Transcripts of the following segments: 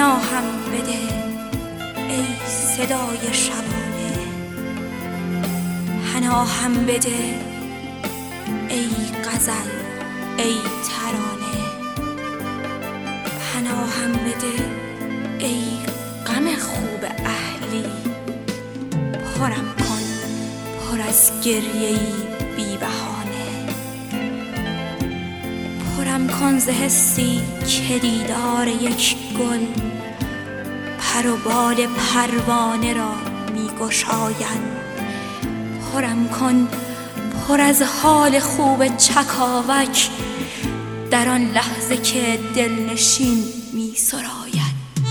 پناهم بده ای صدای شبانه، پناهم بده ای غزل ای ترانه، پناهم بده ای غم خوب اهلی، پرم کن پر از گریه‌ای بی بهانه، پرم کن ز حسی که دیدار یک گل پر و بال پروانه را می گشاید، پرم کن پر از حال خوب چکاوک در آن لحظه که دلنشین می سراید.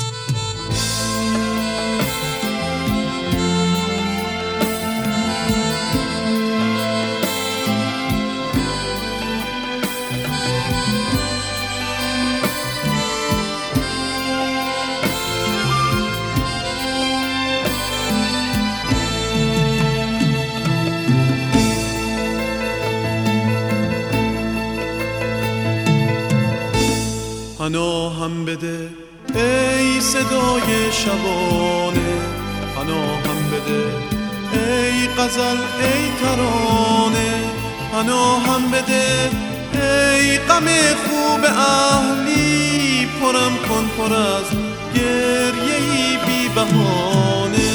پناهم بده ای صدای شبانه، پناهم بده ای غزل ای ترانه، پناهم بده ای غم خوب اهلی، پرم کن پر از گریه‌ای بی بهانه،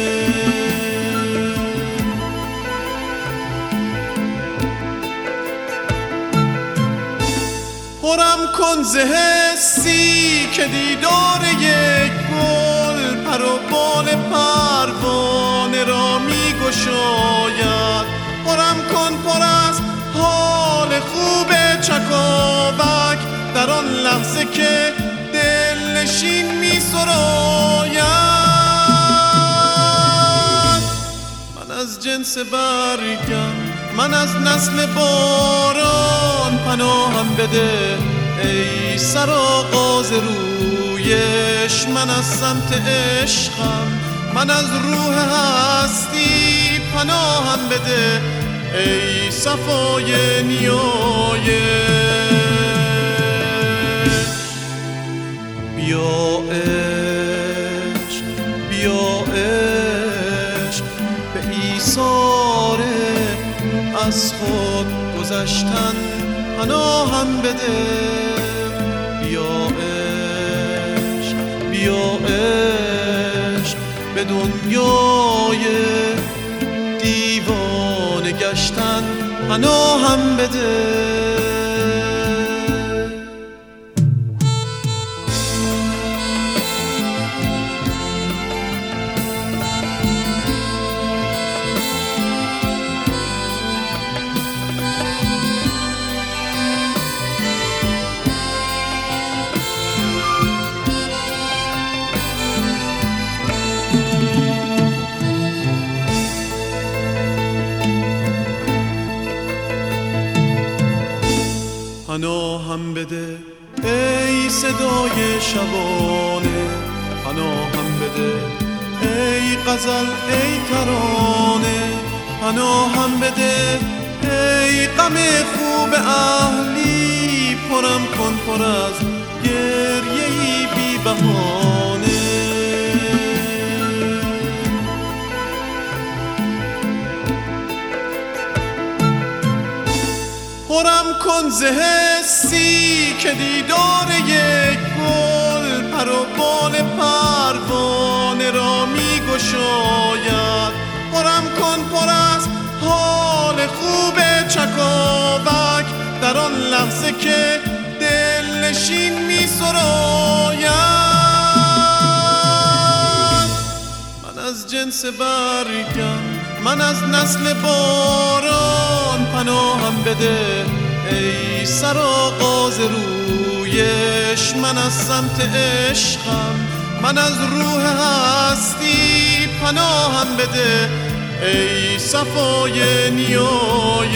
پرم کن ز حسی که دیدار یک گل پر و بال پروانه را می گشاید، پرم کن پر از حال خوب چکاوک در آن لحظه که دلنشین می سراید. من از جنس برگم، من از نسل باران، پناهم بده ای سرآغاز رویش، من از سمت عشقم، من از روح هستی، پناهم بده ای صفای نیایش. بیا عشق بیا عشق به ایثار از خود گذشتن پناهم بده، بیا عشق بیا عشق به دنیای دیوانه گشتن پناهم بده. پناهم بده ای صدای شبانه، پناهم بده ای غزل ای ترانه، پناهم بده ای غم خوب اهلی، پرم کن پر از گریه‌ای بی بهانه، پرم کن ز حسی که دیدار یک گل پر و بال پروانه را می گشاید، پرم کن پر از حال خوب چکاوک در آن لحظه که دلنشین می سراید. من از جنس برگم، من از نسل باران، پناهم بده ای سرآغاز رویش، من از سمت عشقم، من از روح هستی، پناهم بده ای صفای نیایش.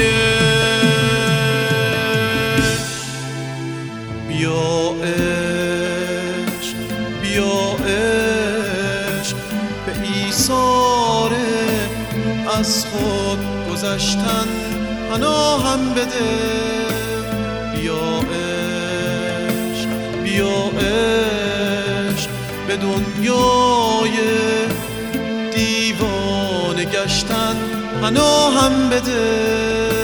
بیا عشق بیا عشق به ایثار از خود گذشتن پناهم بده، بیا عشق بیا عشق دنیای دیوانه گشتن پناهم بده.